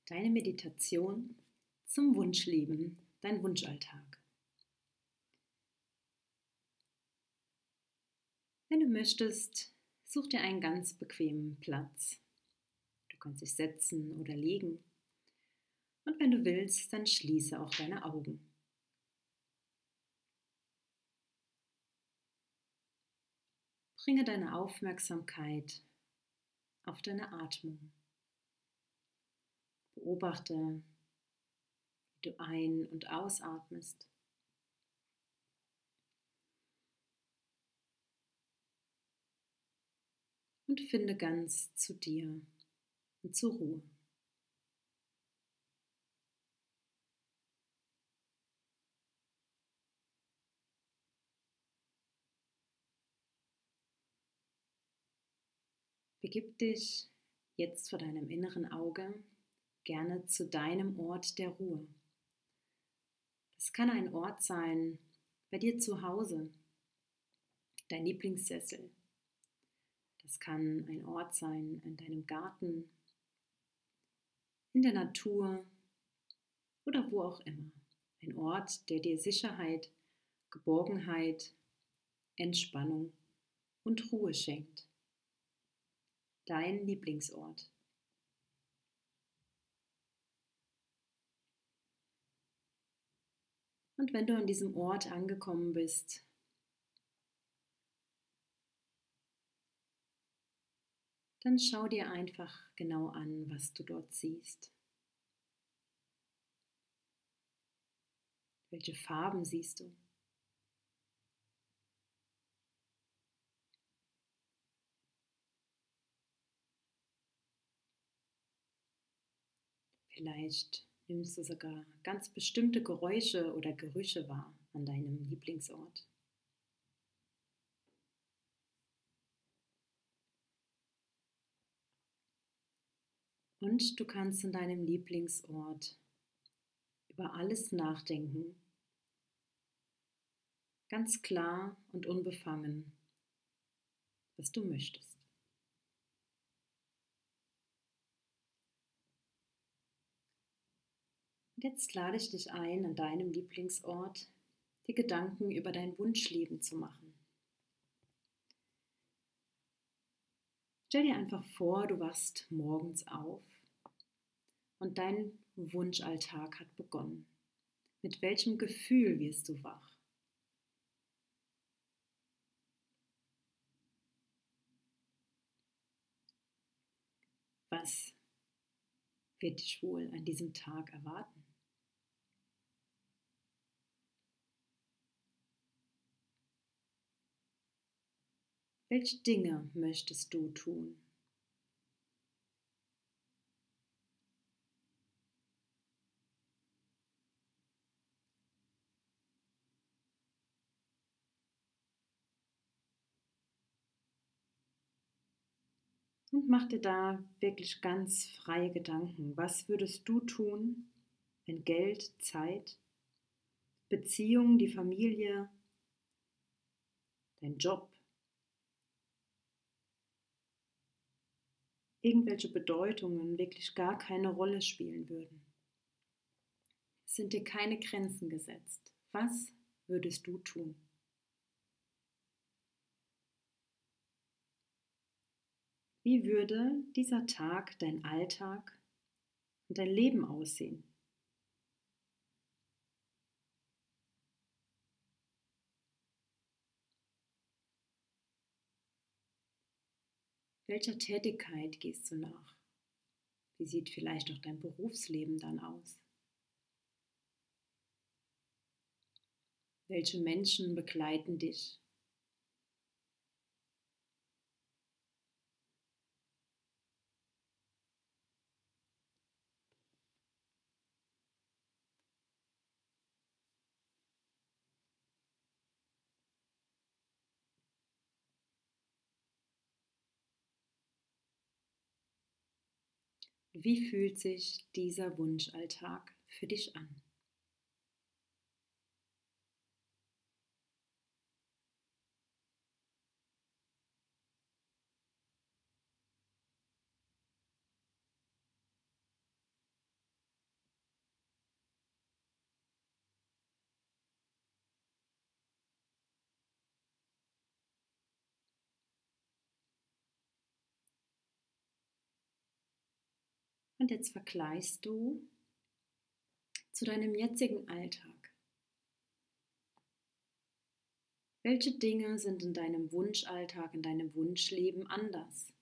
Deine Meditation zum Wunschleben, dein Wunschalltag. Wenn du möchtest, such dir einen ganz bequemen Platz. Du kannst dich setzen oder liegen. Und wenn du willst, dann schließe auch deine Augen. Bringe deine Aufmerksamkeit auf deine Atmung. Beobachte, wie du ein- und ausatmest. Und finde ganz zu dir und zur Ruhe. Begib dich jetzt vor deinem inneren Auge gerne zu deinem Ort der Ruhe. Das kann ein Ort sein bei dir zu Hause, dein Lieblingssessel. Das kann ein Ort sein in deinem Garten, in der Natur oder wo auch immer. Ein Ort, der dir Sicherheit, Geborgenheit, Entspannung und Ruhe schenkt. Dein Lieblingsort. Und wenn du an diesem Ort angekommen bist, dann schau dir einfach genau an, was du dort siehst. Welche Farben siehst du? Vielleicht nimmst du sogar ganz bestimmte Geräusche oder Gerüche wahr an deinem Lieblingsort. Und du kannst in deinem Lieblingsort über alles nachdenken, ganz klar und unbefangen, was du möchtest. Und jetzt lade ich dich ein, an deinem Lieblingsort dir Gedanken über dein Wunschleben zu machen. Stell dir einfach vor, du wachst morgens auf und dein Wunschalltag hat begonnen. Mit welchem Gefühl wirst du wach? Was wird dich wohl an diesem Tag erwarten? Welche Dinge möchtest du tun? Und mach dir da wirklich ganz freie Gedanken. Was würdest du tun, wenn Geld, Zeit, Beziehungen, die Familie, dein Job, irgendwelche Bedeutungen wirklich gar keine Rolle spielen würden? Es sind dir keine Grenzen gesetzt. Was würdest du tun? Wie würde dieser Tag, dein Alltag und dein Leben aussehen? Welcher Tätigkeit gehst du nach? Wie sieht vielleicht auch dein Berufsleben dann aus? Welche Menschen begleiten dich? Wie fühlt sich dieser Wunschalltag für dich an? Und jetzt vergleichst du zu deinem jetzigen Alltag. Welche Dinge sind in deinem Wunschalltag, in deinem Wunschleben anders?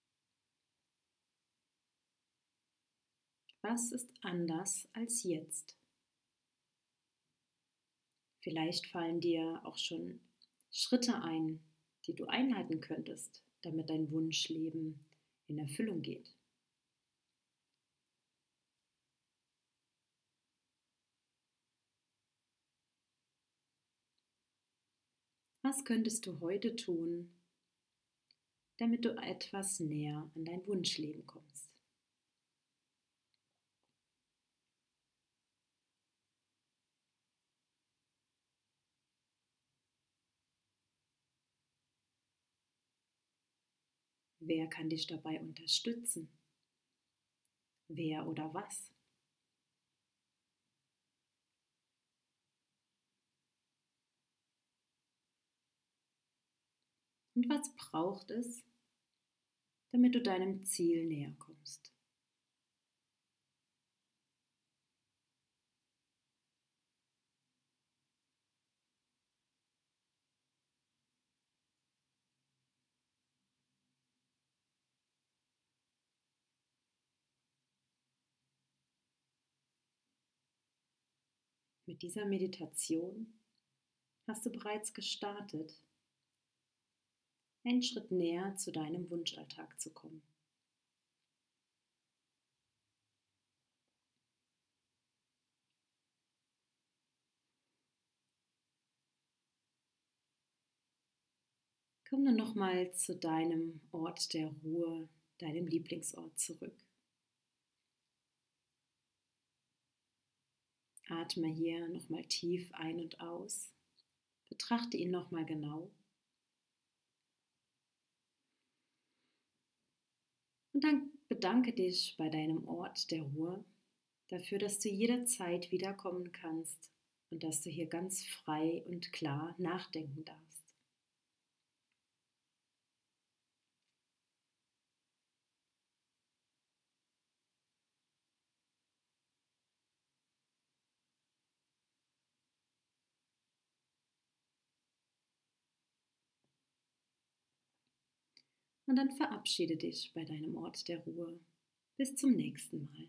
Was ist anders als jetzt? Vielleicht fallen dir auch schon Schritte ein, die du einleiten könntest, damit dein Wunschleben in Erfüllung geht. Was könntest du heute tun, damit du etwas näher an dein Wunschleben kommst? Wer kann dich dabei unterstützen? Wer oder was? Und was braucht es, damit du deinem Ziel näher kommst? Mit dieser Meditation hast du bereits gestartet, einen Schritt näher zu deinem Wunschalltag zu kommen. Komm nun nochmal zu deinem Ort der Ruhe, deinem Lieblingsort zurück. Atme hier nochmal tief ein und aus. Betrachte ihn nochmal genau. Und dann bedanke dich bei deinem Ort der Ruhe dafür, dass du jederzeit wiederkommen kannst und dass du hier ganz frei und klar nachdenken darfst. Und dann verabschiede dich bei deinem Ort der Ruhe. Bis zum nächsten Mal.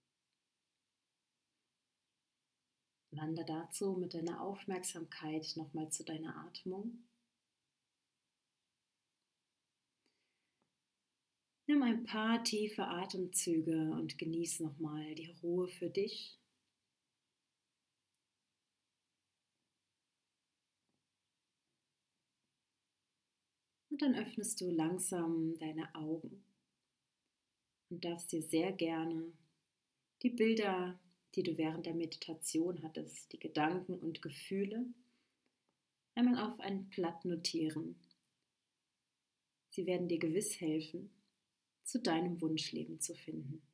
Wander dazu mit deiner Aufmerksamkeit nochmal zu deiner Atmung. Nimm ein paar tiefe Atemzüge und genieß nochmal die Ruhe für dich. Und dann öffnest du langsam deine Augen und darfst dir sehr gerne die Bilder, die du während der Meditation hattest, die Gedanken und Gefühle, einmal auf ein Blatt notieren. Sie werden dir gewiss helfen, zu deinem Wunschleben zu finden.